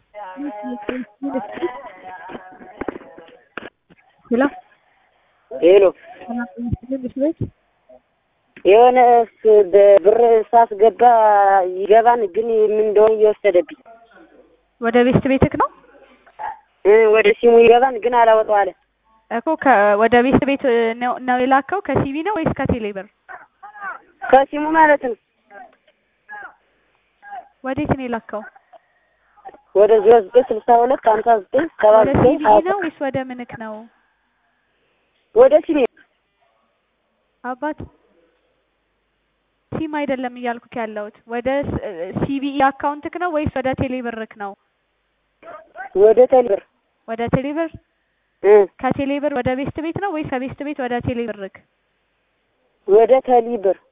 ሄሎ ሄሎ የሆነ ብር ሳስገባ ይገባን ግን ምን እንደሆነ እየወሰደብኝ ወደ ቤስት ቤትክ ነው ወደ ሲሙ ይገባን ግን አላወጣው አለ እኮ ወደ ቤስት ቤት ነው የላከው ከሲቢ ነው ወይስ ከቴሌብር ከሲሙ ማለት ነው ወዴት ነው የላከው ወደ 0962 59 79 ነው ወይስ ወደ ምንክ ነው ወደ ሲሙ አባት ሲም አይደለም እያልኩክ ያለሁት ወደ ሲቢኢ አካውንትክ ነው ወይስ ወደ ቴሌብርክ ነው ወደ ቴሌብር ወደ ቴሌብር ከቴሌብር ወደ ቤስት ቤት ነው ወይስ ከቤስት ቤት ወደ ቴሌብርክ ወደ ቴሌብር